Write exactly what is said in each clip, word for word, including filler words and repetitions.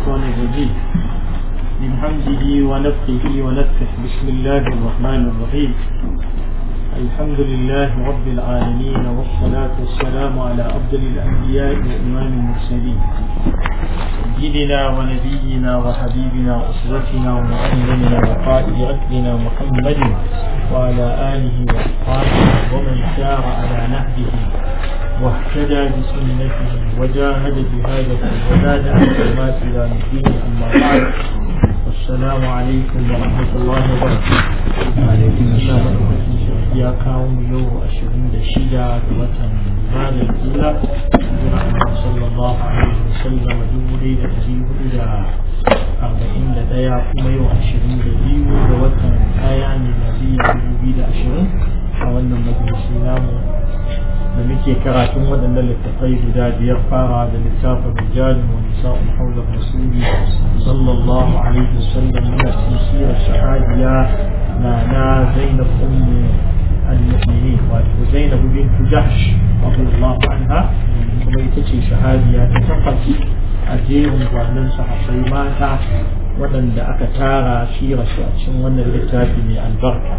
الشيطان الرجيم من همزه ونفخه ونفخه. بسم الله الرحمن الرحيم. الحمد لله رب العالمين والصلاة والسلام على أفضل الأنبياء وإمام المرسلين سيدنا ونبينا وحبيبنا وأسوتنا ومعلمنا وقائد ركبنا محمد وعلى آله وأصحابه ومن سار على نهجه واهتدى بسنته وجاهد جهاده وزاد عن كلمات إلى الدين. أما بعد، السلام عليكم ورحمة الله وبركاته. وعليكم السلام. يا كاوم يوم أشهد الشجاع وطن بعد الأولى صلى الله عليه وسلم دوري لتزيه إلى أربعين لديا كما يوم أشهد الدين وطن آيان النبي بيد أشهد وأن المجلس نام da muke karatun waɗannan littattafai guda biyar fara da littafin rijalin wa nisa'un hawla rasuli sallallahu alaihi wasallam muna cikin sirar shahadiya na na Zainab ummu al-mu'minin wato Zainab bint Jahsh radiyallahu anha, kuma ita ce shahadiya ta takwas a jerin gwanin sahabbai mata waɗanda aka tara sirar su a cikin wannan littafi mai albarka.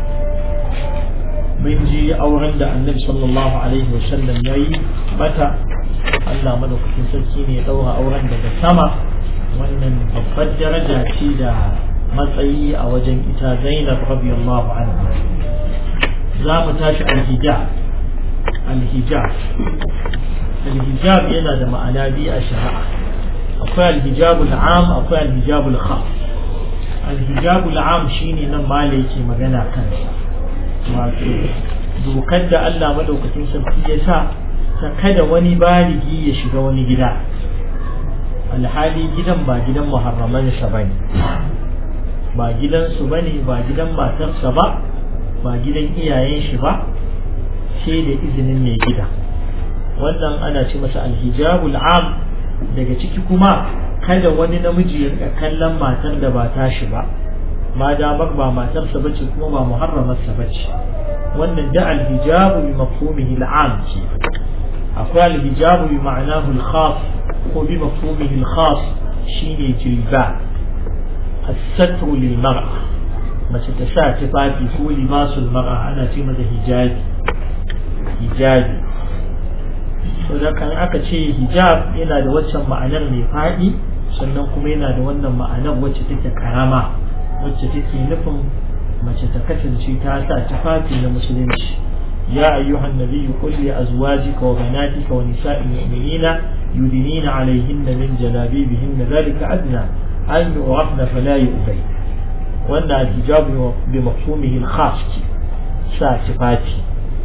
mun ji auren da annabi sallallahu alaihi wasallam ya yi mata. Allah madaukakin sarki ne ya daura auren daga sama. Wannan babbar daraja ce da matsayi a wajen ita Zainab radiyallahu anha. Za mu tashi al-hijab. al-hijab al-hijab yana da ma'ana biyu a shari'a. akwai al-hijab al-am, akwai al-hijab al-khas. al-hijab al-am shine nan malai yake magana kansa, wato dokar da Allah madaukakin sarki ya sa ta kada wani baligi ya shiga wani gida alhali gidan ba gidan muharraman sa bane, ba gidan su bane, ba gidan matarsa ba, ba gidan iyayen shi ba, sai da izinin mai gida. wannan ana ce masa alhijabul am. daga ciki kuma kada wani namiji ya rika kallon matar da ba tashi ba, ma damar ba matarsa bace kuma ba muharramarsa bace. wannan da alhijabu bi mafhumihi al'am ce. akwai alhijabu bi ma'anahu al-khas ko bi mafhumihi al-khas shine jilba, as-satru lil mar'a. mace ta sa tufafi ko libasul mar'a ana ce mata hijabi. hijabi saboda kan aka ce hijab yana da waccan ma'anar mai fadi, sannan kuma yana da wannan ma'anar wacce take karama, wacce take nufin mace ta kasance ta sa tufafi na musulunci. ya ayyuhan nabiyyu qul li azwajika wa banatika wa nisa'il mu'minina yudinina 'alayhinna min jalabibihinna dhalika adna an yu'rafna fala yu'zay. wannan hijabu bi mafhumihi al-khas, sa tufafi.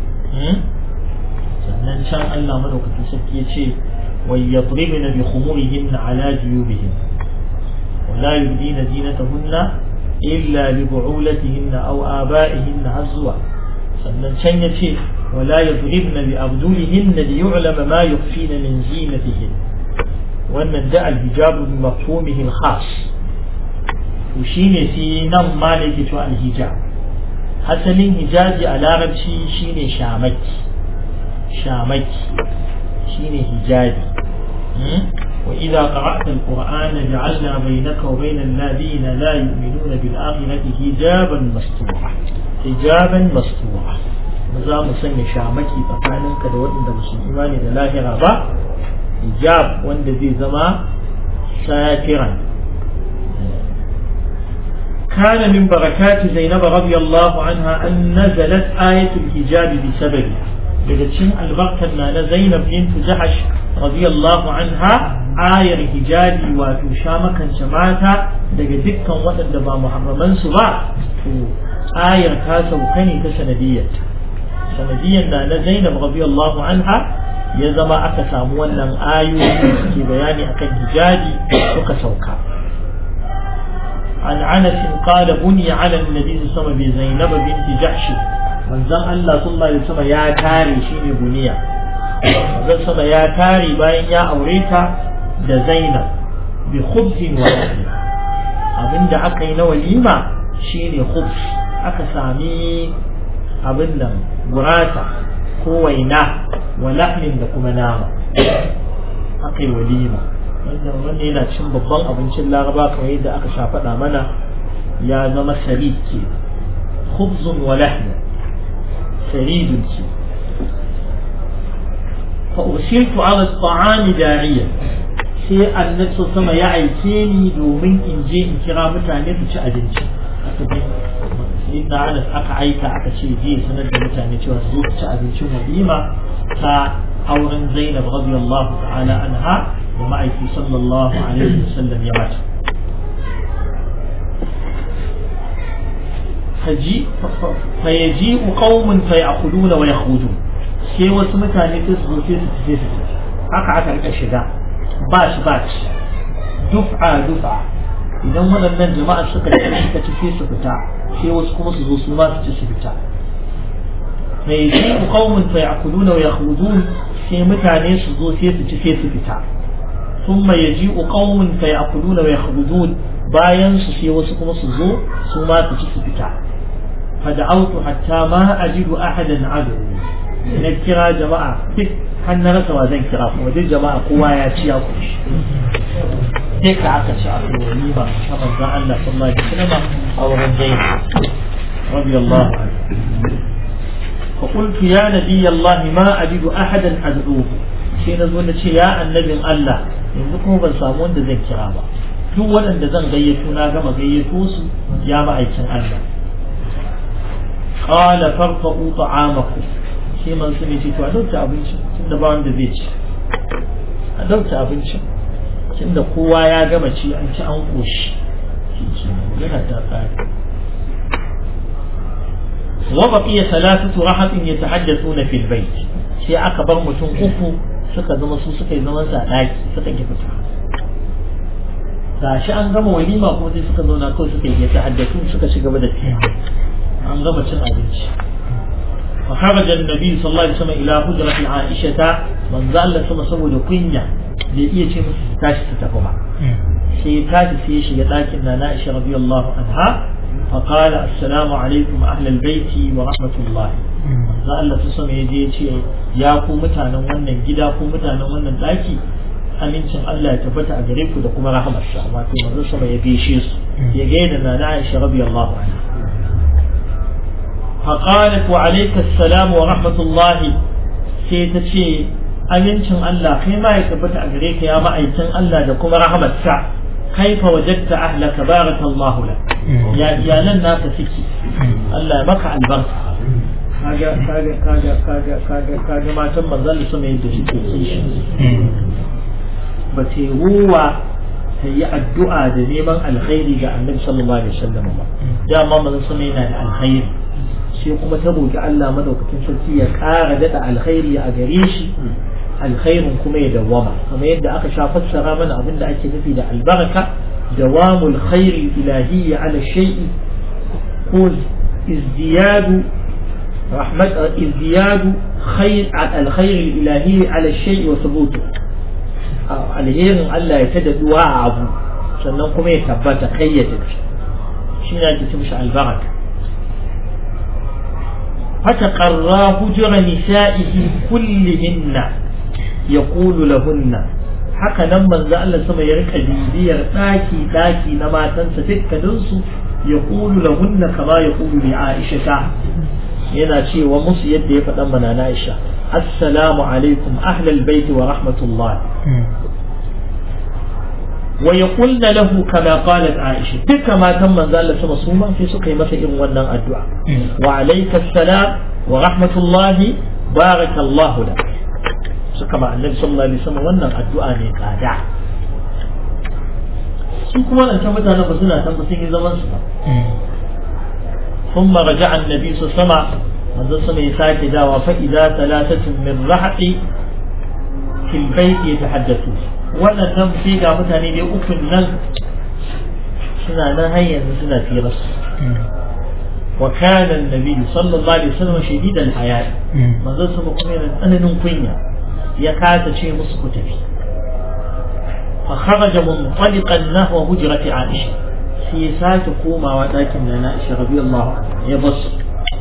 sannan can Allah madaukakin sarki yace wa yadribna bi khumurihinna 'ala juyubihin wa la yubdina zinatahunna illa li bu'ulatihinna aw abaihinna azwa. sannan can yace wala yadribna bi abdulihinna li yu'lama ma yukhfina min zinatihin. wannan da al-hijab bi mafhumihi al-khas. to shine sai nan malaki to al-hijab hasalin hijabi a larabci shine shamaki. shamaki shine hijabi. وإذا قرأت القرآن جعلنا بينك وبين الذين لا يؤمنون بالآخرة حجابا مستورا. حجابا مستورا maza mu sanya shamaki tsakaninka da waɗanda ba su imani da lahira ba, hijab wanda zai zama satiran. kana min barakati Zainab radiyallahu anha an nazalat ayatul hijab bi sababi. daga cikin albarkar na na Zainab bint Jahsh radiyallahu anha ayar hijabi, wato sha makance mata daga dukkan waɗanda ba muharraman su ba. to ayar ta sauka ne ta sanadiyyar sanadiyyar na na Zainab radiyallahu anha ya zama aka samu wannan ayoyi da suke bayani akan hijabi suka sauka. an Anas qala buniya ala an-nabi sallallahu alaihi wasallam bi Zainab bint Jahsh. manzon Allah sallallahu alaihi wasallam ya tare shi ne buniya. manzon sama ya tare bayan ya aure ta da Zainab bi khubzin wa lahmin. abinda aka yi na walima shine khubz, aka sami abin nan gurata ko waina wa lahmin da kuma nama. aka yi walima wannan wannan yana cin babban abincin Laraba kamar yadda aka sha faɗa mana ya zama sarid ke khubzun wa lahm saridun ke fa ursiltu ala at-ta'am da'iyan sai annabi sama ya aike ni domin in je in kira mutane su ci abinci inda Anas aka aika aka ce je sanar da mutane cewa su zo ci abincin walima ta auren Zainab radiyallahu ta'ala anha da ma'aiki sallallahu alaihi wasallam ya mata faji fayaji'u qaumun fayakhuduna wa yakhrujun sai wasu mutane su zo sai su tafi su haka aka rika shiga bash bash duf'a duf'a idan waɗannan jama'a suka ci suka ci sai su fita sai wasu kuma su zo su ma su ci su fita mai ji qaumun fa ya'kuluna wa yakhrujun sai mutane su zo sai su ci sai su fita thumma yaji'u qaumun fa ya'kuluna wa yakhrujun bayan su sai wasu kuma su zo su ma su ci su fita fada'awtu hatta ma ajidu ahadan adu na kira jama'a duk har na rasa wa zan kira kuma duk jama'a kowa ya ci ya kushi sai ka aka ci aka wani ba ta manzon Allah sallallahu alaihi wasallam a wurin Zainab radiyallahu anha fa qultu ya nabiy Allah ma ajidu ahadan ad'uhu sai nazo na ce ya annabin Allah yanzu kuma ban samu wanda zan kira ba duk waɗanda zan gayyato na gama gayyato su ya ba aikin Allah qala farfa'u ta'amakum sai man sun ce to a dauke abinci tunda ba wanda zai ci a dauke abinci tunda kowa ya gama ci an ci an koshi yana ta tsari wa baqiya thalathatu rahatin yatahaddathuna fil bayt sai aka bar mutum uku suka zama su suka yi zaman sa daki suka ki fita gashi an gama walima ko sai suka zauna kawai suka yi tahaddathu suka ci gaba da tiya an gama cin abinci فخرج النبي صلى الله عليه وسلم إلى حجرة عائشة من زال سما سوى كنيا لإيه شيء مستاش تتفهم سيتاج سيش لكن عائشة رضي الله عنها فقال السلام عليكم أهل البيت ورحمة الله زال سما يجي شيء يا قومتنا ونن جدا قومتنا ونن لكن amincin Allah ya tabbata a gare ku da kuma rahamarsa wato manzo sama ya gaishe su ya gaida na Aisha radiyallahu anha فقالت وعليك السلام ورحمة الله سيتشي أمنشن الله كيما يثبت أجريك يا معيشن الله لكم رحمة السع كيف وجدت أهلك بارك الله لك يا يا لنا تسكي الله مكع البركة كاجا كاجا كاجا كاجا كاجا كاجا ما تم ظل سمي تشكي بس هو هي الدعاء دائما الخير جاء النبي صلى الله عليه وسلم جاء ما من سمينا الخير sai kuma ta roki Allah madaukakin sarki ya ƙara dada alkhairi a gare shi alkhairin kuma ya dawama kamar yadda aka sha fassara mana abin da ake nufi da albaraka dawamul khairi ilahiyya ala shay'i ko izdiyadu rahmat izdiyadu khair alkhair ilahiyya ala shay'i wa thubutu alherin Allah ya tada duwa a abu sannan kuma ya tabbata kai ya tafi shi ne ake cewa albaraka فتقرى هجر نسائه كلهن يقول لهن haka nan manzo Allah sama ya rika bibiyar daki daki na matansa dukkanin su ya qulu lahunna kama ya qulu li Aisha yana cewa musu yadda ya faɗa mana na Aisha assalamu alaikum ahlal bait wa rahmatullah wa yaqulna lahu kama qalat Aisha duka matan manzo Allah sama su ma sai suka yi masa irin wannan addu'a wa alayka assalam wa rahmatullahi barakallahu lak suka ma annabi sallallahu alaihi wasallam wannan addu'a ne kada su kuma nan mutanen ba suna san ba sun yi zaman su ba ثم رجع النبي صلى الله عليه وسلم manzo sama ya sake dawa fa idza thalathatun min rahqi fil bayt yatahaddathu wannan nan sai ga mutane da ukun nan suna nan har yanzu suna firas wa kana annabi sallallahu alaihi wasallam shadidan hayat manzo sama kuma yana tsananin kunya ya kasa ce musu ku tafi fa kharaja munṭaliqan nahwa hujrati Aisha sai sake komawa dakin da Aisha radiyallahu anha ya basu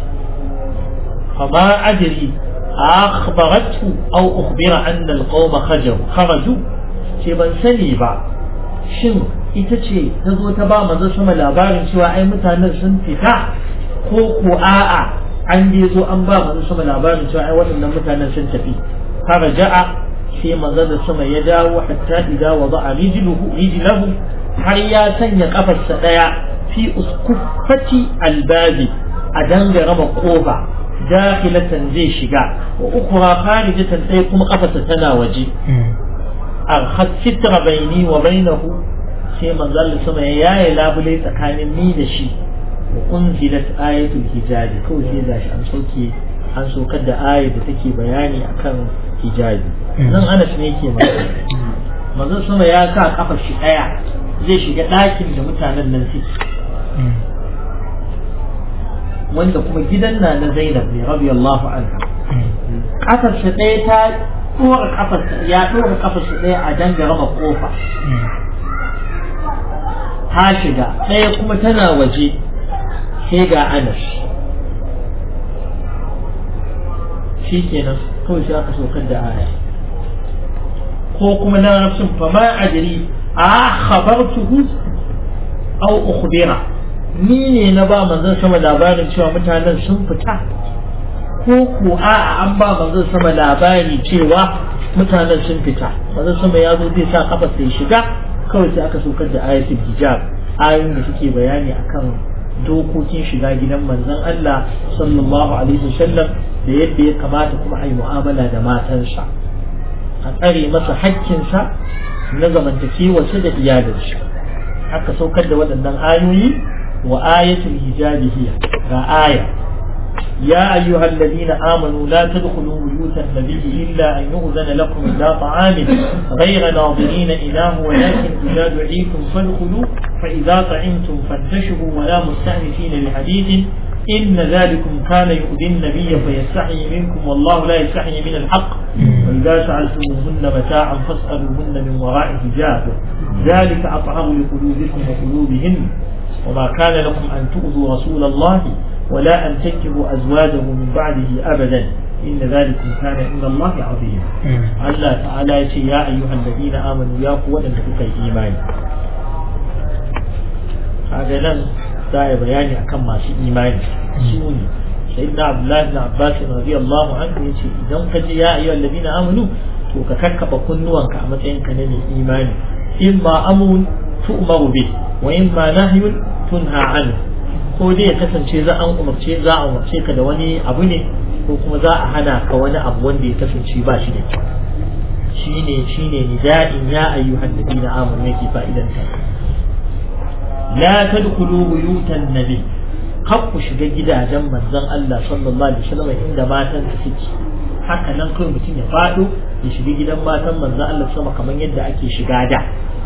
فما أدري أخبرته أو أخبر أن القوم خرجوا خرجوا ce ban sani ba shin ita ce ta zo ta ba manzo sama labarin cewa ai mutanen sun fita ko ko a'a an je zo an ba manzo sama labarin cewa ai waɗannan mutanen sun tafi faraja'a sai manzo da sama ya dawo hatta idza wada'a rijluhu rijlahu har ya sanya kafarsa daya fi uskuffati albabi a dangare ma kofa dakhilatan zai shiga wa ukhra kharijatan sai kuma kafarsa tana waje arhat sitra baini wa bainahu sai manzal sama ya yaye labule tsakanin ni da shi wa unzilat ayatul hijabi kawai sai gashi an soke an sokar da ayat da take bayani akan hijabi nan Anas ne yake magana manzal sama ya sa kafar shi daya zai shiga ɗakin da mutanen nan suke wanda kuma gidan na na Zainab ne radiyallahu anha kafar shi ɗaya ta ɗora kafar ya ɗora kafar shi ɗaya a dangare ma kofa ta shiga ɗaya kuma tana waje sai ga Anas shi kenan kawai sai aka saukar da aya ko kuma na nafsin fama ajiri a khabartuhu aw ukhbira ni ne na ba manzon sama labarin cewa mutanen sun fita ko ko a an ba manzon sama labari cewa mutanen sun fita manzon sama ya zo zai sa kafa sai shiga kawai sai aka saukar da ayatul hijab ayoyin da suke bayani akan dokokin shiga gidan manzon Allah sallallahu alaihi wasallam da yadda ya kamata kuma a yi mu'amala da matansa a tsare masa haƙƙinsa na zamantakewarsa da iyalinsa aka saukar da waɗannan ayoyi wa ayatul hijabi hiya ga aya ya ayyuhal ladina amanu la tadkhulu buyutan nabiyyi illa an yu'zana lakum ila ta'amin ghayra nadirin ilahu walakin idza du'itum fadkhulu fa idza ta'imtum fantashiru wa la musta'nifina li hadithin إن ذلكم كان يؤذي النبي فيستحيي منكم والله لا يستحيي من الحق وإذا سألتموهن متاعا فاسألوهن من وراء حجاب ذلك أطهر لقلوبكم وقلوبهن وما كان لكم أن تؤذوا رسول الله ولا أن تنكحوا أزواجه من بعده أبدا إن ذلكم كان عند الله عظيما الله تعالى يا أيها الذين آمنوا يا قوة لكم الإيمان هذا لن za a bayani akan masu imani su ne sayyidina Abdullahi ibn Abbas radiyallahu anhu yace idan ka ji ya ayyuhal ladina amanu to ka kakkaba kunnuwanka a matsayin ka na mai imani in ma amun tu'maru bi wa in ma nahyun tunha anhu ko dai ya kasance za an umarce za a umarce ka da wani abu ne ko kuma za a hana ka wani abu wanda ya kasance ba shi da kyau shine shine nida'in ya ayyuhal ladina amanu yake fa'idanta لا تدخلوا بيوت النبي خف shiga gidajen manzon Allah sallallahu alaihi wasallam inda matan su suke haka nan kai mutum ya fado ya shiga gidan matan manzon Allah sama kamar yadda ake shiga da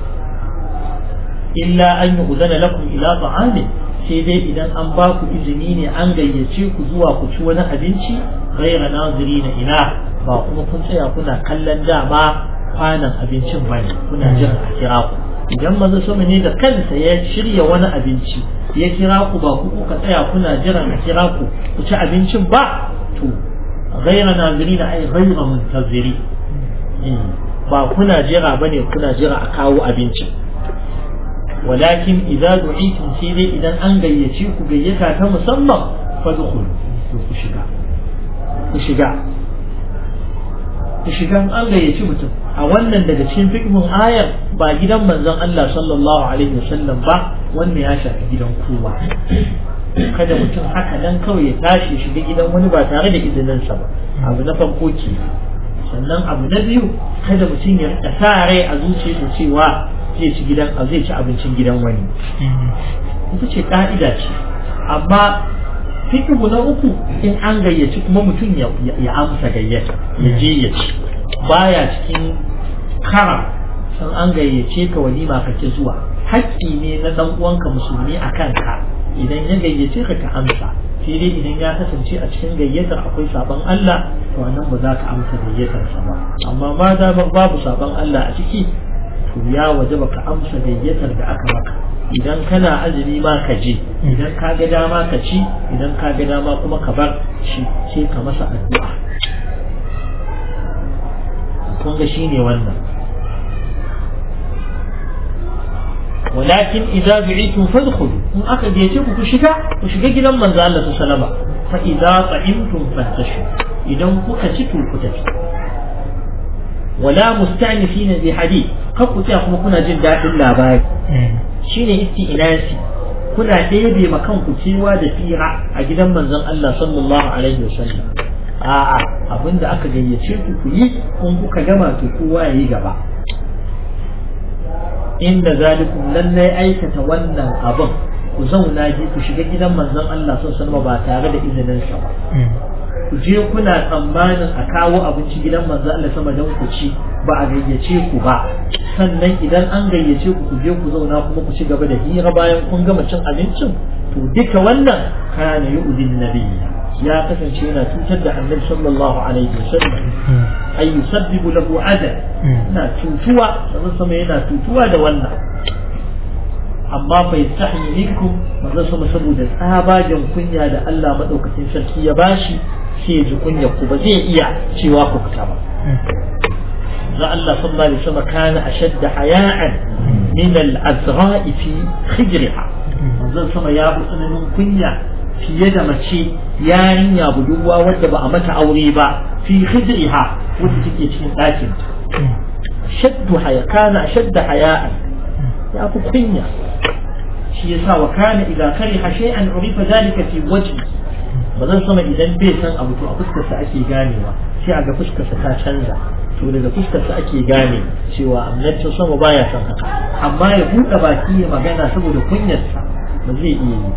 illa an yu'zana lakum ila ta'ami sai dai idan an ba ku izini ne an gayyace ku zuwa ku ci wani abinci ghayra nazirina ila ba kuma kun tsaya kuna kallon dama kwanan abincin bane kuna jira a kira ku idan manzo sama ne da kansa ya shirya wani abinci ya kira ku ba ku kuka tsaya kuna jiran a kira ku ku ci abincin ba to ghayra nazirina ay ghayra muntaziri ba kuna jira bane kuna jira a kawo abinci walakin idza du'itum sai dai idan an gayyace ku gayyata ta musamman fadkhulu to ku shiga ku shiga ku shiga an gayyaci mutum a wannan daga cikin fiqhun ayar ba gidan manzon Allah sallallahu alaihi wasallam ba wannan ya shafi gidan kowa kada mutum haka nan kawai ya tashi shiga gidan wani ba tare da izinin sa ba abu na farko ke sannan abu na biyu kada mutum ya rika sa rai a zuciyarsa cewa zai ci gidan zai ci abincin gidan wani ita ce ka'ida ce amma fiqhu na uku in an gayyaci kuma mutum ya amsa gayyata ya je ya ci baya cikin kara san an gayyace ka walima kake zuwa haƙƙi ne na dan uwanka musulmi a kanka idan ya gayyace ka ka amsa sai dai idan ya kasance a cikin gayyatar akwai sabon Allah to nan ba za ka amsa gayyatar sa ba amma ma da babu sabon Allah a ciki to ya wajaba ka amsa gayyatar da aka maka idan kana azumi ma ka je idan ka ga dama ka ci idan ka ga dama kuma ka bar shi sai ka masa addu'a kun ga shine wannan walakin idza du'itum fadkhulu in aka gayyace ku ku shiga ku shiga gidan manzo Allah sallallahu alaihi wasallam fa idza ta'imtum fantashu idan kuka ci to ku tafi wala musta'nifina bi hadith kar ku tsaya kuma kuna jin dadin labari shine isti'nasi kuna ɗebe ma kanku cewa da fira a gidan manzon Allah sallallahu alaihi wasallam a'a abinda aka gayyace ku ku yi kun kuka gama to kowa yayi gaba inda zalikum lallai aikata wannan abin ku zauna ji ku shiga gidan manzon Allah sallallahu alaihi wasallam ba tare da izinin sa ba ku je kuna tsammanin a kawo abinci gidan manzon Allah sama don ku ci ba a gayyace ku ba sannan idan an gayyace ku ku je ku zauna kuma ku ci gaba da hira bayan kun gama cin abincin to duka wannan kana yu'din nabiyya ya kasance yana cutar da annabi sallallahu alaihi wasallam ay yusabbibu lahu ada na cutuwa sannan sama yana cutuwa da wannan amma fa yastahi minkum manzo sama saboda tsabagen kunya da Allah madaukakin sarki ya bashi sai ji kunya ku ba zai iya cewa ku fita ba za Allah sallallahu alaihi wasallam kana ashadda haya'an min al-azra'i fi khijriha manzo sama ya fi tsananin kunya fiye da mace yarinya budurwa wadda ba a mata aure ba fi khidriha wadda take cikin ɗakin shaddu haya kana shadda haya'an ya fi kunya shi yasa wa kana idan kariha shay'an urifa zalika fi wajhi bazan sama idan bai san abu to a fuskar sa ake ganewa sai a ga fuskar sa ta canza to daga fuskar sa ake gane cewa annabi sama baya san haka amma ya buɗe baki ya magana saboda kunyar sa ba zai iya yi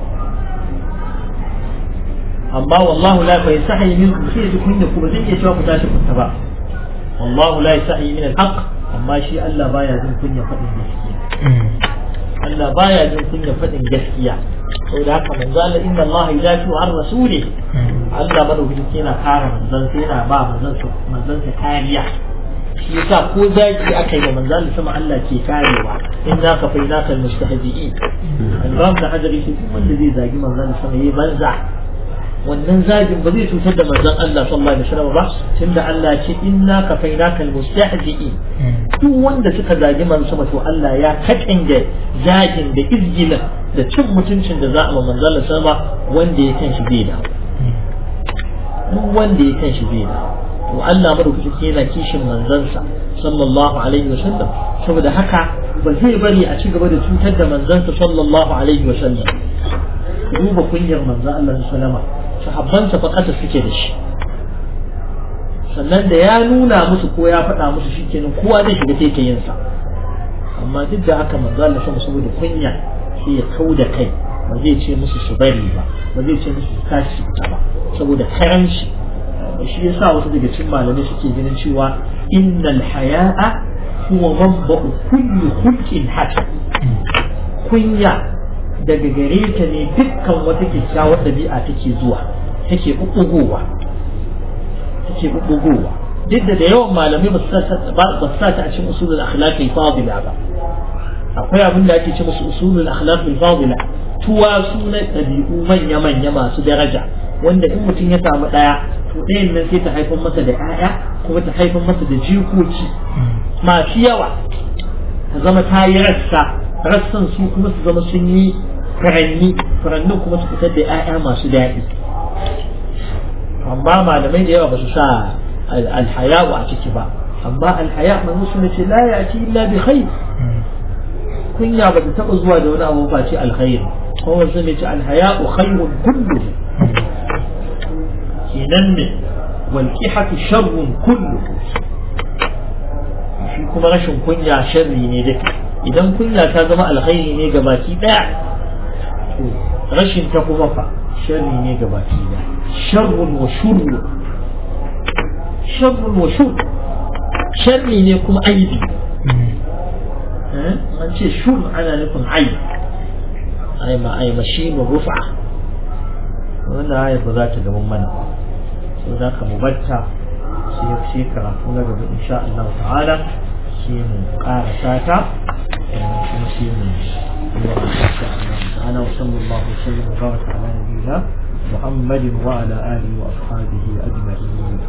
amma wallahu la fa yasahi minkum sai ji kunya ku ba zai iya cewa ku tashi ku ba wallahu la yasahi min al-haq amma shi Allah baya jin kunya fadin gaskiya Allah baya jin kunya fadin gaskiya saboda haka manzo Allah inna Allah yudatu an rasuli Allah madaukaki yana kare manzon sai yana ba manzon sa manzon sa kariya shi yasa ko zaki aka yi manzo Allah sama Allah ke karewa inna ka fainaka al-mustahzi'in al-ram da hadari shi wanda zai zagi manzo Allah sama yayi banza wannan zagin ba zai cutar da manzon Allah sallallahu alaihi wasallam ba tunda Allah ce inna kafainaka almustahzi'in duk wanda suka zagi manzon sama to Allah ya katange zagin da izgila da cin mutuncin da za a manzon Allah sama wanda ya kan shi zai da duk wanda ya kan shi zai da to Allah madaukaki yana kishin manzon sa sallallahu alaihi wasallam saboda haka ba zai bari a ci gaba da cutar da manzon sa sallallahu alaihi wasallam duba kunyar manzon Allah sallallahu alaihi wasallam sahabbansa fa kasa suke da shi sannan da ya nuna musu ko ya faɗa musu shikenan kowa zai shiga taitayin sa amma duk da haka manzo Allah sama saboda kunya sai ya kauda kai ba zai ce musu su bari ba ba zai ce musu su tashi ba saboda karanci shi yasa wasu daga cikin malamai suke ganin cewa innal haya'a huwa manba'u kulli khulqin hasan kunya daga gare ta ne dukkan wata kyakkyawar ɗabi'a take zuwa take ɓuɓɓugowa take ɓuɓɓugowa duk da da yawan malamai ba su sa ta a cikin usulul akhlaq al-fadila ba akwai abin da ake ce musu usulul akhlaq al-fadila tuwa sunan ɗabi'u manya manya masu daraja wanda in mutum ya samu ɗaya to ɗayan nan sai ta haifar masa da ƴaƴa kuma ta haifar masa da jikoki masu yawa ta zama ta yi rassa rassan su kuma su zama sun yi furanni furannin kuma su fitar da 'ya'ya masu daɗi amma malamai da yawa ba su sa alhaya'u a ciki ba amma alhaya manzo sun ce la ya'ti illa bi khair kunya ba ta taba zuwa da wani abu ba ce alkhair ko wasu ne ce alhaya'u khairun kulluhu kenan ne wal qihatu sharrun kulluhu shi kuma rashin kunya sharri ne duka idan kunya ta zama alkhairi ne ga baki daya to rashin ta kuma fa sharri ne ga baki daya sharrun wa shurru sharrun wa shurru sharri ne kuma aibi eh an ce shur ana nufin aibi ai ma ai mashinu rufa wannan ayat ba za ta gaban mana ba so da ka mubatta sai sai karatu na gaba insha Allah ta'ala sai mu karasa ta kuma sai mu أنا وصلى الله وسلم وبارك على نبينا محمد وعلى آله وأصحابه أجمعين.